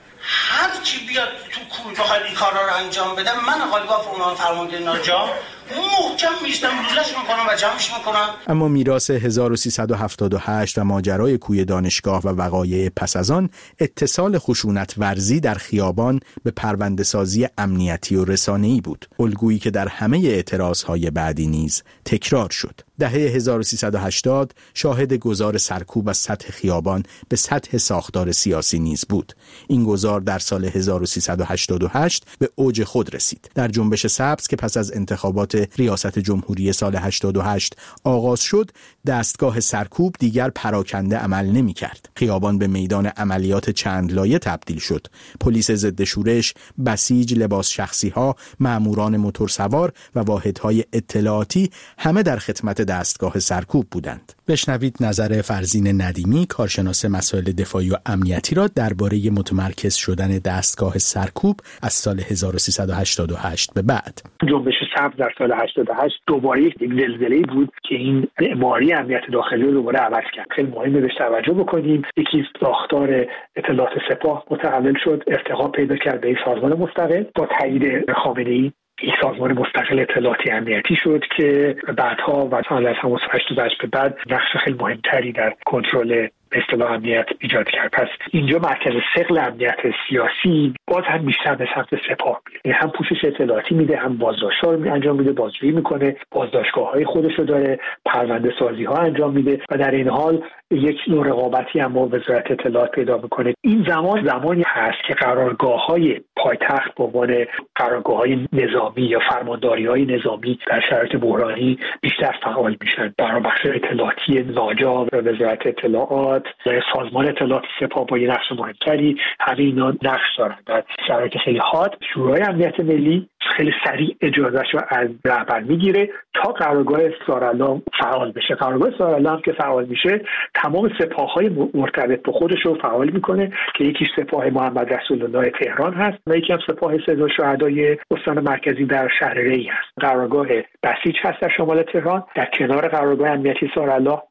هر کی بیاد تو کوی بخواد این کارا رو انجام بده، من قالیباف عنوان فرمانده ناجا محکم میشتم روزش میکنم و جمعش میکنم. اما میراث هزار و سیصد و هفتاد و هشت و ماجرای کوی دانشگاه و وقایع پس از آن اتصال خشونت ورزی در خیابان به پرونده سازی امنیتی و رسانه‌ای بود، الگویی که در همه اعتراضهای بعدی نیز تکرار شد. دهه هزار و سیصد و هشتاد شاهد گذار سرکوب از سطح خیابان به سطح ساختار سیاسی نیز بود. این گذار در سال هزار و سیصد و هشتاد و هشت به اوج خود رسید. در جنبش سبز که پس از انتخابات ریاست جمهوری سال هشتاد و هشت آغاز شد، دستگاه سرکوب دیگر پراکنده عمل نمی کرد. خیابان به میدان عملیات چند لایه تبدیل شد. پلیس ضد شورش، بسیج، لباس شخصی ها، ماموران موتورسوار و واحدهای اطلاعاتی همه در خدمت دستگاه سرکوب بودند. بشنوید نظر فرزین ندیمی، کارشناس مسائل دفاعی و امنیتی را درباره متمرکز شدن دستگاه سرکوب از سال هزار و سیصد و هشتاد و هشت به بعد. جنبش سبز در سال هشتاد و هشت دوباره یک زلزله‌ای بود که این معماری امنیت داخلی رو دوباره عوض کرد. خیلی مهمه بهش توجه بکنیم. یکی ساختار اطلاعات سپاه متحول شد، ارتقا پیدا کرد به سازمان مستقل با تایید خامنه‌ای. این سازمان مستقل اطلاعاتی امنیتی شد که بعدها و سال از هشتاد و هشت به بعد نقش خیلی مهمتری در کنترل اصطلاح امنیت ایجاد کرد. پس اینجا مرکز ثقل امنیت سیاسی باز هم بیشتر به سمت سپاه میره، هم پوشش اطلاعاتی میده، هم بازداشت‌ها رو انجام میده، بازجویی میکنه، بازداشتگاه‌های خودش رو داره، پرونده سازی ها انجام میده و در این حال یک نوع رقابتی هم با وزارت اطلاعات پیدا میکنه. این زمان زمانی هست که قرارگاه‌های پایتخت به عنوان قرارگاه‌های نظامی یا فرمانداری‌های نظامی در شرایط بحرانی بیشتر فعال میشن. برای بخش اطلاعاتی ناجا و وزارت اطلاعات، سازمان اطلاعات سپاه با یه نقش مهمتری، همه اینا نقش دارن. در شرایط خیلی حاد شورای امنیت ملی خیلی سریع اجازهش رو از رهبر میگیره تا قرارگاه سارالله فعال بشه. قرارگاه سارالله هم که فعال میشه تمام سپاه‌های مرتبط به خودش رو فعال میکنه که یکیش سپاه محمد رسول الله تهران هست و یکی هم سپاه سید شهدای استان مرکزی در شهر ری هست. قرارگاه بسیج هست در شمال تهران در کنار قرارگاه امنیتی سارالله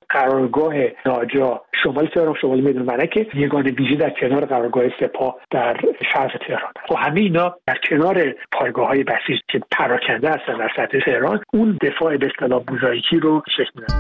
قرارگاه ناجا شمال تهران، شمال میدان ملکه، یگان ویژه در کنار قرارگاه سپاه در شرق تهران. خب همه اینا در کنار پایگاه‌های بسیج که پراکنده هستن در سطح تهران، اون دفاع به اصطلاح موزاییکی رو شکل میدن.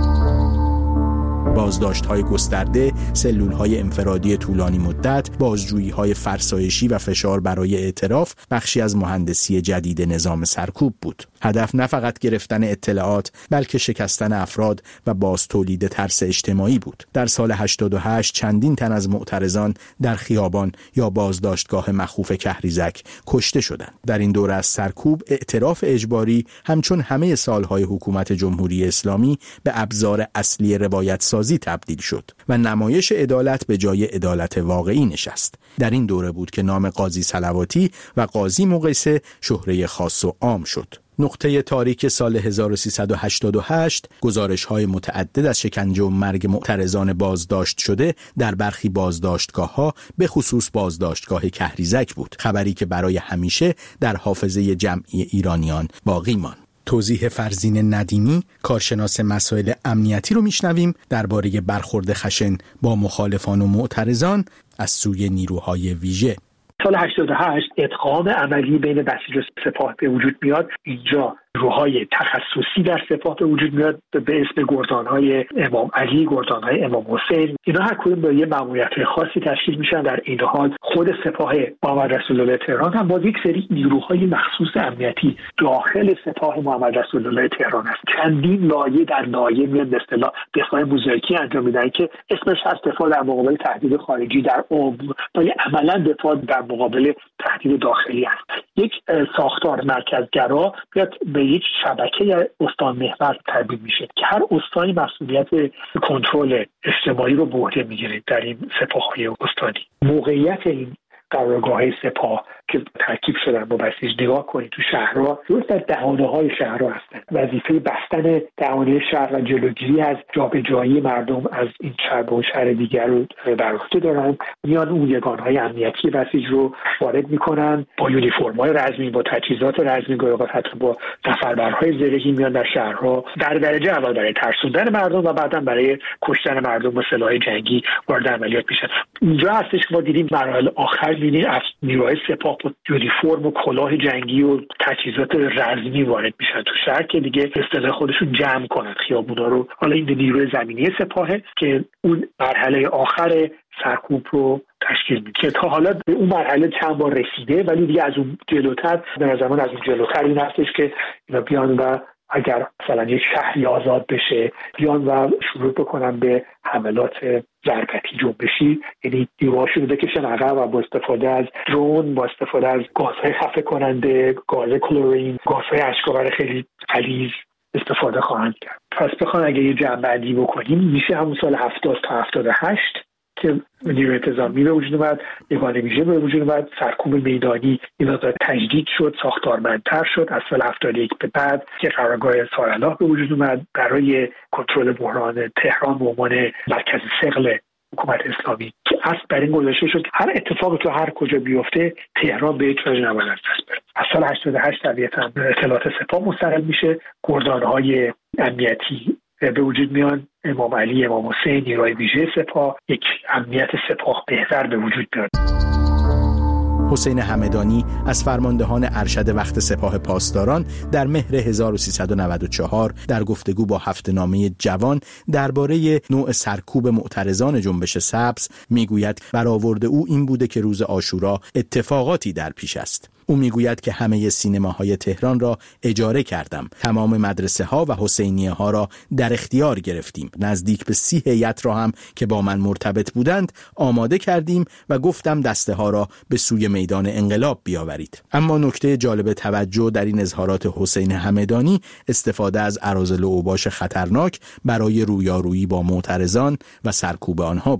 بازداشت‌های گسترده، سلول‌های انفرادی طولانی مدت، بازجویی‌های فرسایشی و فشار برای اعتراف بخشی از مهندسی جدید نظام سرکوب بود. هدف نه فقط گرفتن اطلاعات، بلکه شکستن افراد و باز تولید ترس اجتماعی بود. در سال هشتاد و هشت چندین تن از معترضان در خیابان یا بازداشتگاه مخوف کهریزک کشته شدند. در این دوره از سرکوب، اعتراف اجباری همچون همه سالهای حکومت جمهوری اسلامی به ابزار اصلی روایت سازی تبدیل شد و نمایش عدالت به جای عدالت واقعی نشست. در این دوره بود که نام قاضی صلواتی و قاضی مقیسه شهره خاص و عام شد. نقطه تاریک سال هزار و سیصد و هشتاد و هشت گزارش‌های متعدد از شکنجه و مرگ معترضان بازداشت شده در برخی بازداشتگاه‌ها، به خصوص بازداشتگاه کهریزک بود، خبری که برای همیشه در حافظه جمعی ایرانیان باقی ماند. توضیح فرزین ندیمی، کارشناس مسائل امنیتی رو میشنویم درباره برخورد خشن با مخالفان و معترضان از سوی نیروهای ویژه. سال هشتاد و هشت ادغام عملی بین بسیج و سپاه به وجود میاد. اینجا نیروهای تخصصی در سپاه به وجود میاد به اسم گردانهای امام علی، گردانهای امام حسین. اینا هر کدوم با یه ماموریت خاصی تشکیل میشن. در این حال خود سپاه محمد رسول الله تهران هم با یک سری نیروهای مخصوص امنیتی داخل سپاه محمد رسول الله تهران است. چندین لایه در لایه میاد به اصطلاح دفاع موزاییکی انجام میدن که اسمش هست دفاع در مقابل تهدید خارجی، در عمق ولی عملا دفاع در مقابل تهدید داخلی است. یک ساختار مرکزگرا بیاد به یک شبکه استان محور تبدیل میشه که هر استانی مسئولیت کنترل اجتماعی رو به عهده میگیره در این سپاه‌های استانی. موقعیت این قرارگاه‌های سپاه که ترکیب شدن با بسیج نگاه کنید تو شهرها، درست در دهانه‌های شهرها هستن. وظیفه بستن دهانه شهر و جلوگیری از جابجایی مردم از این شهر به اون شهر دیگر رو بر عهده دارن. میان اون یگان‌های امنیتی بسیج رو وارد میکنن با یونیفرم‌های رزمی، با تجهیزات رزمی، گاهی حتی با نفربرهای زرهی میان در شهرها در درجه اول برای ترسوندن مردم و بعداً برای کشتن مردم با سلاح جنگی وارد عملیات میشن. اینجا هستش که ما دیدیم مراحل آخر دیدیم از نیروهای سپاه با یونیفرم و کلاه جنگی و تجهیزات رزمی وارد میشن تو شهر که دیگه اصطلاح خودشون جمع کنن خیابونا رو. حالا این نیروی زمینی سپاهه که اون مرحله آخر سرکوب رو تشکیل میده که تا حالا به اون مرحله چند بار رسیده، ولی دیگه از اون جلوتر به نظر از اون جلوتر این هستش که اینا بیان و اگر مثلا یک شهری آزاد بشه بیان و شروع بکنن به حملات ضربتی جنبشی، یعنی نیروهاشون رو بکشن عقب و با استفاده از درون، با استفاده از گازهای خفه کننده، گاز کلورین، گازهای اشک‌آور خیلی غلیظ استفاده خواهند کرد. پس بخوام اگه یه جمع‌بندی بکنیم میشه همون سال هفتاد تا هفتاد و هشت که نیروی انتظامی به وجود اومد، یگان ویژه به وجود اومد، سرکوب میدانی این مقدار تجدید شد، ساختارمندتر شد. از سال هفتاد و یک به بعد که قرارگاه سارالله به وجود اومد برای کنترل بحران تهران به عنوان مرکز ثقل حکومت اسلامی که اصل بر این گذاشته شد که هر اتفاقی تو هر کجا بیفته تهران به هیچ وجه نباید از دست بره. از سال هشتاد و هشت طبیعتاً اطلاعات سپاه مستقل میشه، گردانهای امنیتی به وجود میان، امام علی، امام حسین، نیروهای ویژه سپاه، یک امنیت سپاه بهتر به وجود میاد. حسین همدانی از فرماندهان ارشد وقت سپاه پاسداران در مهر هزار و سیصد و نود و چهار در گفتگو با هفته‌نامه جوان درباره نوع سرکوب معترضان جنبش سبز میگوید برآورد او این بوده که روز عاشورا اتفاقاتی در پیش است. او میگوید که همه سینماهای تهران را اجاره کردم، تمام مدرسه ها و حسینیه ها را در اختیار گرفتیم، نزدیک به سی هیئت را هم که با من مرتبط بودند آماده کردیم و گفتم دسته ها را به سوی میدان انقلاب بیاورید. اما نکته جالب توجه در این اظهارات حسین همدانی استفاده از اراذل و اوباش خطرناک برای رویارویی با معترضان و سرکوب آنها بود.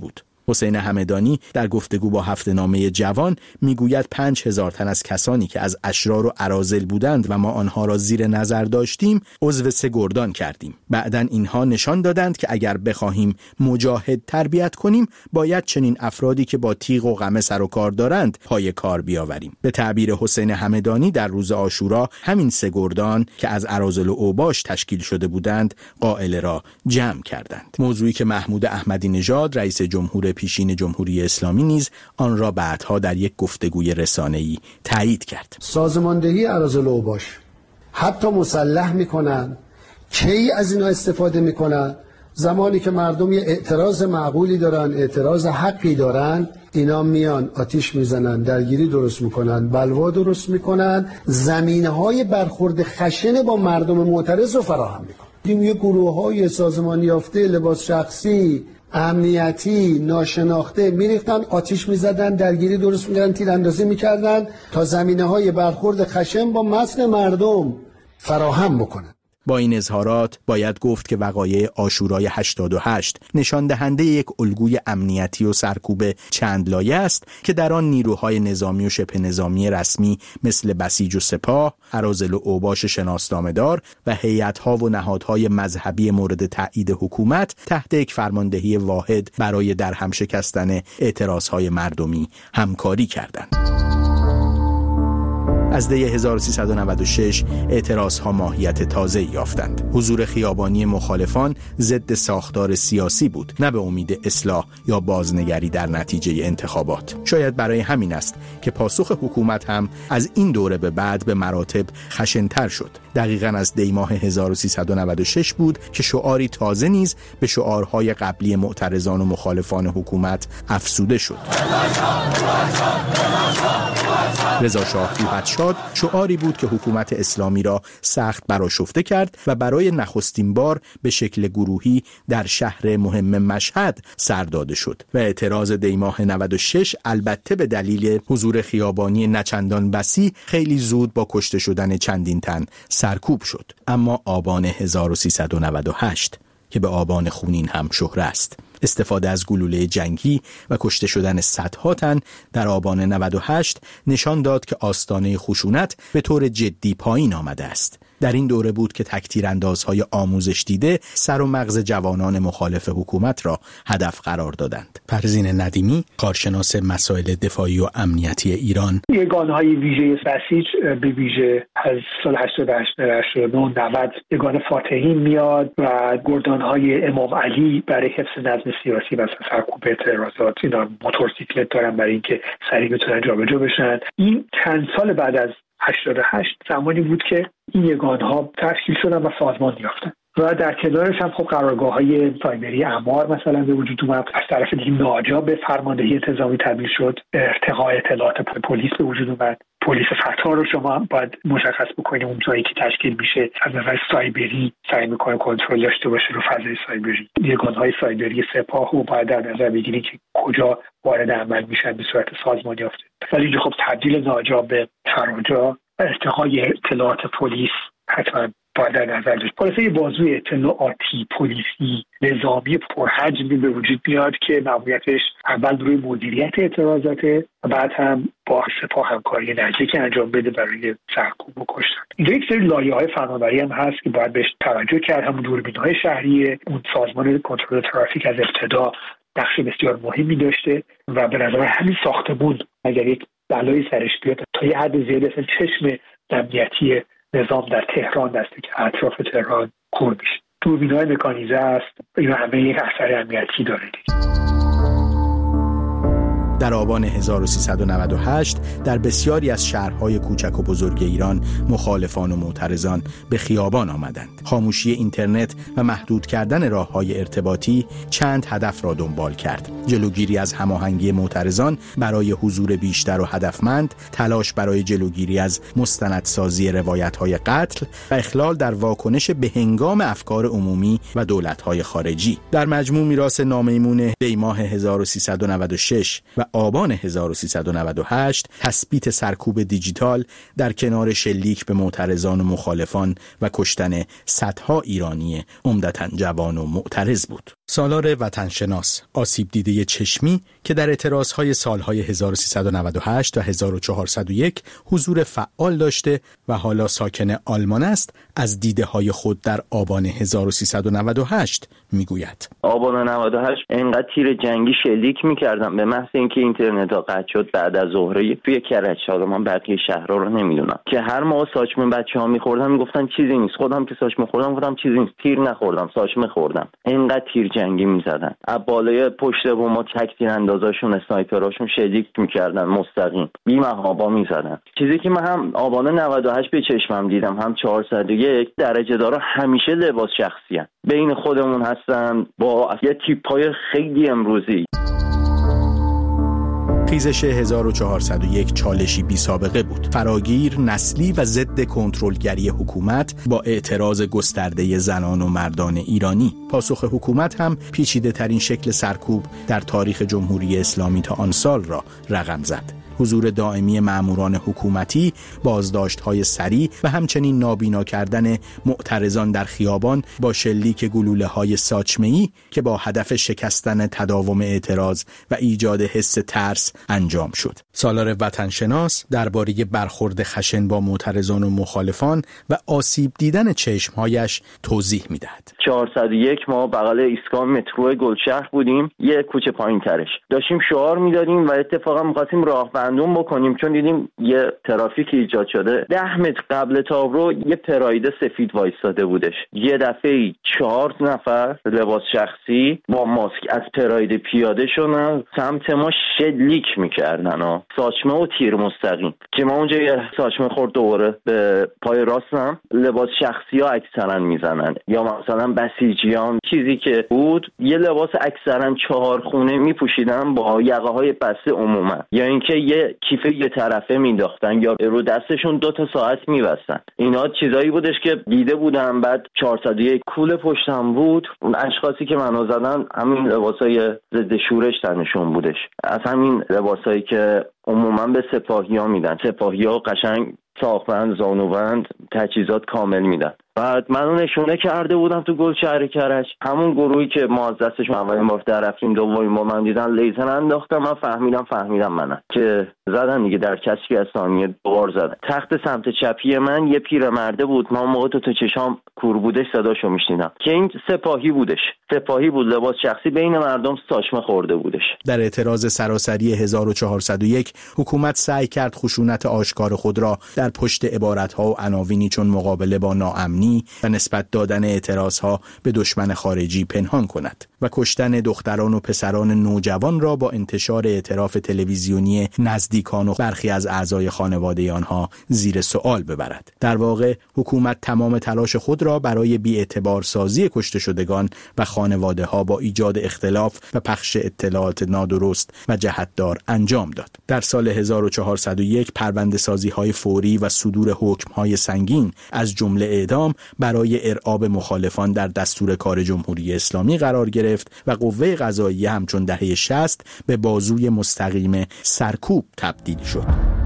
حسین همدانی در گفتگو با هفته‌نامه جوان میگوید پنج هزار تن از کسانی که از اشرار و اراذل بودند و ما آنها را زیر نظر داشتیم عضو سه گردان کردیم. بعداً اینها نشان دادند که اگر بخواهیم مجاهد تربیت کنیم باید چنین افرادی که با تیغ و قمه سر و کار دارند پای کار بیاوریم. به تعبیر حسین همدانی در روز عاشورا همین سه گردان که از اراذل و اوباش تشکیل شده بودند قائله را جمع کردند. موضوعی که محمود احمدی نژاد رئیس جمهور پیشین جمهوری اسلامی نیز آن را بعدها در یک گفتگوی رسانه‌ای تایید کرد. سازماندهی اراذل و اوباش حتی مسلح میکنن، کی از اینا استفاده میکنن؟ زمانی که مردم یه اعتراض معقولی دارن، اعتراض حقی دارن، اینا میان آتیش میزنن، درگیری درست میکنن، بلوا درست میکنن، زمینه‌های برخورد خشن با مردم معترض رو فراهم میکنن. یه گروه‌های سازمانی یافته، لباس شخصی، امنیتی، ناشناخته میریختن، آتیش میزدن، درگیری درست میکردن، تیراندازی میکردن تا زمینه‌های برخورد خشن با متن مردم فراهم بکنن. با این اظهارات باید گفت که وقایع عاشورای هشتاد و هشت نشان دهنده یک الگوی امنیتی و سرکوب چند لایه است که در آن نیروهای نظامی و شبه نظامی رسمی مثل بسیج و سپاه، اراذل و اوباش شناسنامه‌دار و هیئت‌ها و نهادهای مذهبی مورد تایید حکومت تحت یک فرماندهی واحد برای درهم شکستن اعتراضهای مردمی همکاری کردند. از دی هزار و سیصد و نود و شش اعتراضها ماهیت تازه یافتند. حضور خیابانی مخالفان ضد ساختار سیاسی بود، نه به امید اصلاح یا بازنگری در نتیجه انتخابات. شاید برای همین است که پاسخ حکومت هم از این دوره به بعد به مراتب خشن‌تر شد. دقیقاً از دی ماه هزار و سیصد و نود و شش بود که شعاری تازه نیز به شعارهای قبلی معترضان و مخالفان حکومت افزوده شد. رضا شاه روحت‌شاد شعاری بود که حکومت اسلامی را سخت برآشفته کرد و برای نخستین بار به شکل گروهی در شهر مهم مشهد سر داده شد و اعتراض دی ماه نود و شش البته به دلیل حضور خیابانی نچندان بسی خیلی زود با کشته شدن چندین تن سرکوب شد. اما آبان هزار و سیصد و نود و هشت که به آبان خونین هم شهره است، استفاده از گلوله جنگی و کشته شدن صدها تن در آبان نود و هشت نشان داد که آستانه خشونت به طور جدی پایین آمده است. در این دوره بود که تکتیراندازهای آموزش دیده سر و مغز جوانان مخالف حکومت را هدف قرار دادند. پروین ندیمی، کارشناس مسائل دفاعی و امنیتی ایران: یگانهای ویژه بسیج به ویژه از سال هشتاد و هشت هشتاد و نه نود یگان فاتحین میاد و گردانهای امام علی برای حفظ نظم سیاسی و سرکوب اعتراضات، اینا موتورسیکلت دارن برای اینکه سریع بتونن جابجا بشن. این چند سال بعد از هشتاد و هشت زمانی بود که این یگان‌ها تشکیل شدن و سازمان یافتن و در کنارش هم خب قرارگاه‌های سایبری اعمار مثلا به وجود اومد. از طرف دیگه ناجا به فرماندهی انتظامی تبدیل شد، ارتقاء اطلاعات پلیس به وجود اومد. پلیس فتا رو شما باید مشخص بکنید اون جایی که تشکیل میشه از نظر سایبری سعی میکنه کنترل داشته باشه رو فضای سایبری. یگان‌های سایبری سپاه رو باید در نظر بگیرید که کجا وارد عمل میشن به صورت سازمان یافته. ولی اینجا خب تبدیل ناجا به فراجا، ارتقای اطلاعات پلیس حتما باید در نظر داشت. خلاصه یه بازوی اطلاعاتی پلیسی نظامی پرحجمی به وجود میاد که ماموریتش اول روی مدیریت اعتراضاته و بعد هم با سپاه همکاری نزدیک انجام بده برای سرکوب و کشتن. اینجا یک سری لایه‌های فناوری هم هست که باید بهش توجه کرد. هم دوربین‌های شهریه، اون سازمان کنترل ترافیک از ابتدا نقش بسیار مهمی داشته و به نظر همین ساختمون اگر یک بلایی سرش بیاد تا یه حد زیادی اصلا چشم امنیتی نظام در تهران دسته که اطراف تهران کور میشه. دوربین‌های مکانیزه است، اینا همه یک اثر امنیتی داره دیگه. در آبان هزار و سیصد و نود و هشت در بسیاری از شهرهای کوچک و بزرگ ایران مخالفان و معترضان به خیابان آمدند. خاموشی اینترنت و محدود کردن راه‌های ارتباطی چند هدف را دنبال کرد: جلوگیری از هماهنگی معترضان برای حضور بیشتر و هدفمند، تلاش برای جلوگیری از مستندسازی روایت‌های قتل و اخلال در واکنش به هنگام افکار عمومی و دولت‌های خارجی. در مجموع میراث نامیمون دی ماه هزار و سیصد و نود و شش و آبان هزار و سیصد و نود و هشت تثبیت سرکوب دیجیتال در کنار شلیک به معترضان و مخالفان و کشتن صدها ایرانی عمدتاً جوان و معترض بود. سالار وطنشناس، آسیب دیده چشمی که در اعتراضهای سالهای هزار و سیصد و نود و هشت و هزار و چهارصد و یک حضور فعال داشته و حالا ساکن آلمان است، از دیده های خود در آبان هزار و سیصد و نود و هشت میگوید. آبان نود و هشت انقدر تیر جنگی شلیک میکردم به محض اینکه اینترنت ها قطع شد بعد از ظهر توی کرج، حالا من بقیه شهرها رو نمیدونم، که هر موقع ساچمه بچه‌ها میخوردن میگفتن چیزی نیست، خودم که ساچمه خوردم گفتم چیزی نیست، تیر نخوردم، ساچمه خوردم. انقدر تیر جنگی میزدن، از بالای پشت بوم تک تیراندازاشون اسنایپراشون شلیک میکردن، مستقیم بی محابا میزدن. چیزی که من هم آبان نود و هشت به چشمم دیدم، هم چهارصد و یک درجه دارا همیشه لباس شخصی هن. بین خودمون هستن با یه تیپای خیلی امروزی. خیزش هزار و چهارصد و یک چالشی بی سابقه بود، فراگیر، نسلی و ضد کنترلگری حکومت با اعتراض گسترده زنان و مردان ایرانی. پاسخ حکومت هم پیچیده ترین شکل سرکوب در تاریخ جمهوری اسلامی تا آن سال را رقم زد. حضور دائمی ماموران حکومتی، بازداشت‌های سریع و همچنین نابینا کردن معترضان در خیابان با شلیک گلوله‌های ساچمه‌ای که با هدف شکستن تداوم اعتراض و ایجاد حس ترس انجام شد. سالار وطنشناس درباره برخورد خشن با معترضان و مخالفان و آسیب دیدن چشم‌هایش توضیح می‌دهد. چهارصد و یک ما بغل ایستگاه مترو گلشهر بودیم، یه کوچه پایین‌ترش. داشتیم شعار می‌دادیم و اتفاقا می‌خواستیم راه اندون بکنیم چون دیدیم یه ترافیک ایجاد شده. ده متر قبل تابرو یه پراید سفید وایستاده بودش. یه دفعه چهار نفر لباس شخصی با ماسک از پراید پیاده شدن، سمت ما شلیک میکردن ها، ساچمه و تیر مستقیم که ما اونجا یه ساچمه خورد دوباره به پای راستم. لباس شخصی ها اکثرا میزنن یا مثلا بسیجیان چیزی که بود یه لباس اکثرا چهار خونه میپوشیدن با یقه های بسته عموما، یا اینکه یه کیف یه طرفه مینداختن یا رو دستشون دو تا ساعت میبستن. اینا چیزایی بودش که دیده بودم. بعد چهارصد و یک کوله پشتم بود، اون اشخاصی که منو زدن همین لباسای ضد شورش تنشون بودش، از همین لباسایی که عموما به سپاهی ها میدن. سپاهی ها قشنگ ساقبند، زانوبند، تجهیزات کامل میدن. بعد منو نشونه کرده بودم تو گلشهر کرج، همون گروهی که ما از دستشون اولین بار در رفتیم دومین بار من دیدن لیزر انداختم. من فهمیدم فهمیدم منم که زدن دیگه، در کسری از ثانیه دوبار زدن. تخت سمت چپی من یه پیرمرده بود، ما موقع تو تو چشام کور بودش صداشو میشنیدم که این سپاهی بودش. سپاهی بود، لباس شخصی، بین مردم ساچمه خورده بودش. در اعتراض سراسری هزار و چهارصد و یک حکومت سعی کرد خشونت آشکار خود را در پشت عبارت‌ها و عناوینی چون مقابله با ناامنی و نسبت دادن اعتراضها به دشمن خارجی پنهان کند و کشتن دختران و پسران نوجوان را با انتشار اعتراف تلویزیونی نزدیکان و برخی از اعضای خانواده آنها زیر سوال ببرد. در واقع حکومت تمام تلاش خود را برای بی‌اعتبار سازی کشته شدگان و خانواده ها با ایجاد اختلاف و پخش اطلاعات نادرست و جهتدار انجام داد. در سال هزار و چهارصد و یک پرونده سازی های فوری و صدور حکم های سنگین از جمله اعدام برای ارعاب مخالفان در دستور کار جمهوری اسلامی قرار گرفت و قوه قضاییه همچون دهه شصت به بازوی مستقیم سرکوب تبدیل شد.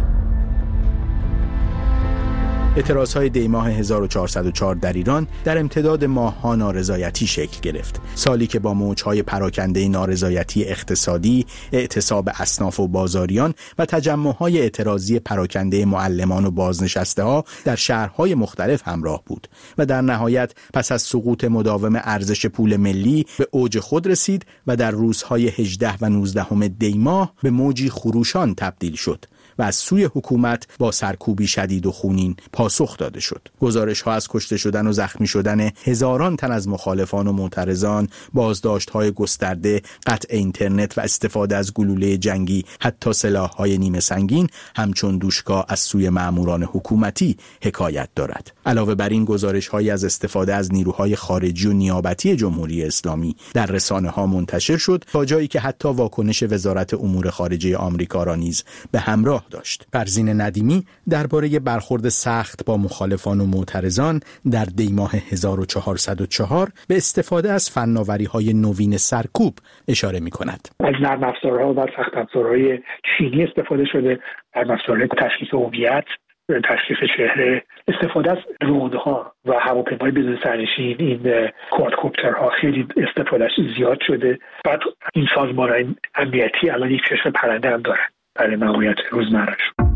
اعتراضهای دیماه هزار و چهارصد و چهار در ایران در امتداد ماه‌ها نارضایتی شکل گرفت. سالی که با موج‌های پراکنده نارضایتی اقتصادی، اعتصاب اصناف و بازاریان و تجمع‌های اعتراضی پراکنده معلمان و بازنشسته‌ها در شهرهای مختلف همراه بود و در نهایت پس از سقوط مداوم ارزش پول ملی به اوج خود رسید و در روزهای هجده و نوزده دیماه به موجی خروشان تبدیل شد و از سوی حکومت با سرکوبی شدید و خونین پاسخ داده شد. گزارش‌ها از کشته شدن و زخمی شدن هزاران تن از مخالفان و معترضان، بازداشت‌های گسترده، قطع اینترنت و استفاده از گلوله جنگی، حتی سلاح‌های نیمه سنگین همچون دوشکا از سوی ماموران حکومتی حکایت دارد. علاوه بر این گزارش‌هایی از استفاده از نیروهای خارجی و نیابتی جمهوری اسلامی در رسانه‌ها منتشر شد تا جایی که حتی واکنش وزارت امور خارجه آمریکا را نیز به همراه داشت. پروین ندیمی درباره برخورد سخت با مخالفان و معترضان در دیماه هزار و چهارصد و چهار به استفاده از فناوری‌های نوین سرکوب اشاره می‌کند. از نرم افزارها و سخت افزارهای چینی استفاده شده، نرم افزارهای تشخیص هویت، تشخیص چهره، استفاده از درون‌ها و هواپیمای بدون سرنشین، این کوادکوپترها خیلی استفادهش زیاد شده. بعد این سازمان‌های امنیتی الان یک چشم پرنده هم دارن برای ماموریت روزمره‌شون.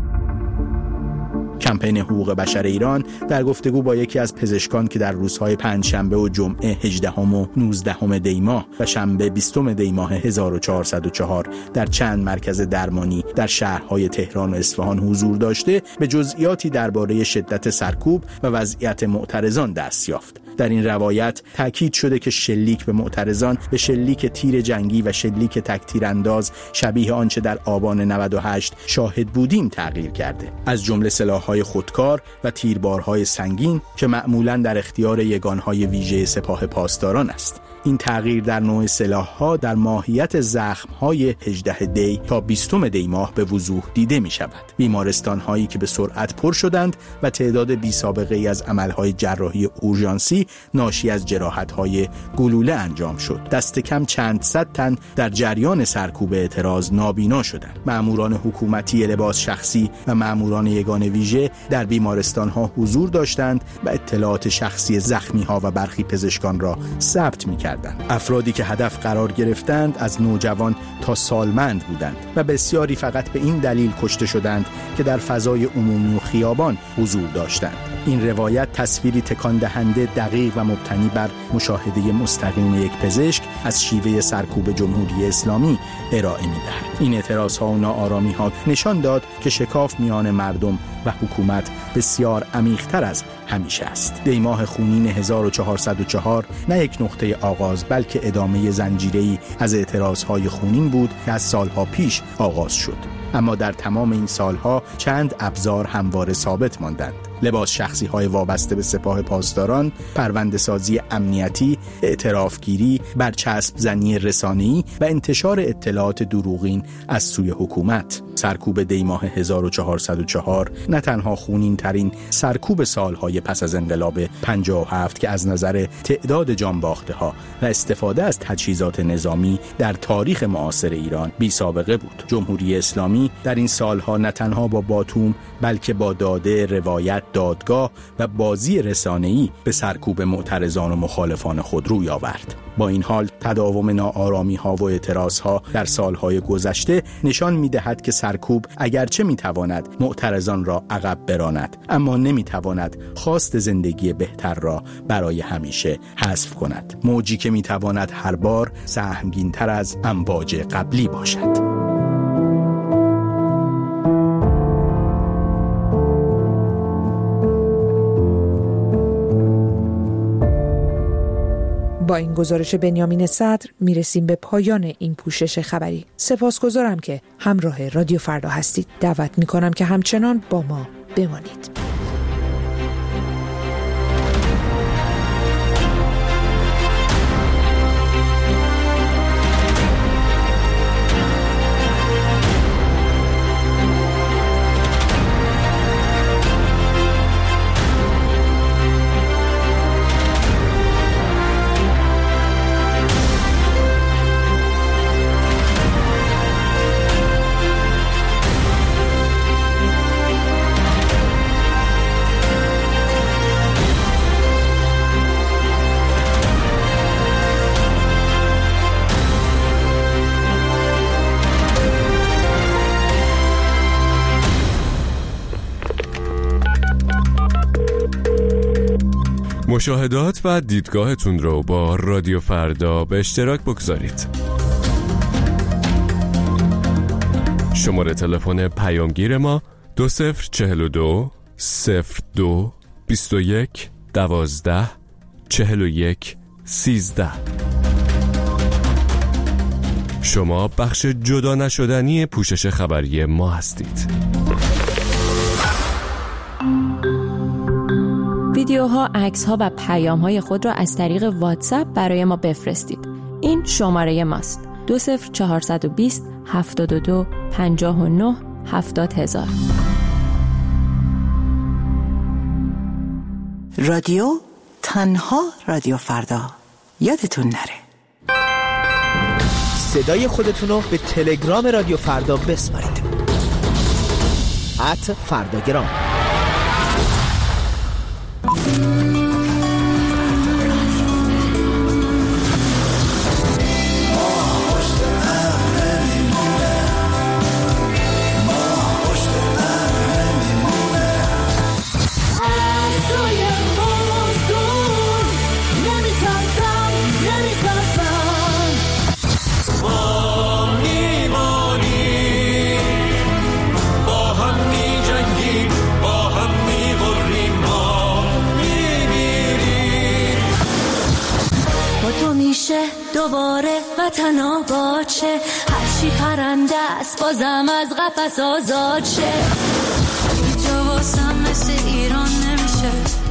کمپین حقوق بشر ایران در گفتگو با یکی از پزشکان که در روزهای پنجشنبه و جمعه هجدهم و نوزدهم دی ماه و شنبه بیستم دی ماه هزار و چهارصد و چهار در چند مرکز درمانی در شهرهای تهران و اصفهان حضور داشته، به جزئیاتی درباره شدت سرکوب و وضعیت معترضان دست یافت. در این روایت تاکید شده که شلیک به معترضان به شلیک تیر جنگی و شلیک تک‌تیرانداز شبیه آنچه در آبان نود و هشت شاهد بودیم تغییر کرده، از جمله سلاح‌های خودکار و تیربارهای سنگین که معمولاً در اختیار یگانهای ویژه سپاه پاسداران است. این تغییر در نوع سلاح‌ها در ماهیت زخم‌های هجدهم دی تا بیستم دی ماه به وضوح دیده می‌شود. بیمارستان‌هایی که به سرعت پر شدند و تعداد بی‌سابقه‌ای از عمل‌های جراحی اورژانسی ناشی از جراحت‌های گلوله انجام شد. دست کم چند صد تن در جریان سرکوب اعتراض نابینا شدند. مأموران حکومتی لباس شخصی و مأموران یگان ویژه در بیمارستان‌ها حضور داشتند و اطلاعات شخصی زخمی‌ها و برخی پزشکان را ثبت می‌کردند. افرادی که هدف قرار گرفتند از نوجوان تا سالمند بودند و بسیاری فقط به این دلیل کشته شدند که در فضای عمومی و خیابان حضور داشتند. این روایت تصویری تکان دهنده دقیق و مبتنی بر مشاهده مستقیم یک پزشک از شیوه سرکوب جمهوری اسلامی ارائه می‌دهد. این اعتراض‌ها و ناآرامی‌ها نشان داد که شکاف میان مردم و حکومت بسیار عمیق‌تر از همیشه است. دی ماه خونین هزار و چهارصد و چهار نه یک نقطه آغاز بلکه ادامه زنجیره‌ای از اعتراض‌های خونین بود که از سالها پیش آغاز شد. اما در تمام این سالها چند ابزار همواره ثابت ماندند: لباس شخصی های وابسته به سپاه پاسداران، پرونده سازی امنیتی، اعترافگیری، برچسب زنی رسانه‌ای و انتشار اطلاعات دروغین از سوی حکومت. سرکوب دی ماه هزار و چهارصد و چهار نه تنها خونین ترین سرکوب سالهای پس از انقلاب پنجاه و هفت که از نظر تعداد جانباخته ها و استفاده از تجهیزات نظامی در تاریخ معاصر ایران بی سابقه بود. جمهوری اسلامی در این سالها نه تنها با باتوم بلکه با داده، روایت، دادگاه و بازی رسانه‌ای به سرکوب معترضان و مخالفان خود روی آورد. با این حال تداوم ناآرامی‌ها و اعتراض‌ها در سالهای گذشته نشان می‌دهد که سرکوب اگرچه می‌تواند معترضان را عقب براند، اما نمی‌تواند خواست زندگی بهتر را برای همیشه حذف کند. موجی که می‌تواند هر بار سهمگین‌تر از امواج قبلی باشد. با این گزارش بنیامین صدر میرسیم به پایان این پوشش خبری. سپاسگزارم که همراه رادیو فردا هستید. دعوت میکنم که همچنان با ما بمانید. مشاهدات و دیدگاهتون رو با رادیو فردا به اشتراک بگذارید. شماره تلفن پیامگیر ما دو صفر چهل و دو صفر دو بیست و یک دوازده چهل و یک سیزده. شما بخش جدا نشدنی پوشش خبری ما هستید. ویدیوها، عکس‌ها و پیام‌های خود را از طریق واتساپ برای ما بفرستید. این شماره ماست: دو صفر چهارصد و بیست هفتاد و دو پنجاه و نه هفتاد هزار. رادیو تنها رادیو فردا. یادتون نره صدای خودتون رو به تلگرام رادیو فردا بسپارید. ات فرداگرام. دوباره وطن آباد شه، هرچی پرنده است بازم از قفس آزاد شه. هیچ جا واسم مثل ایران نمیشه،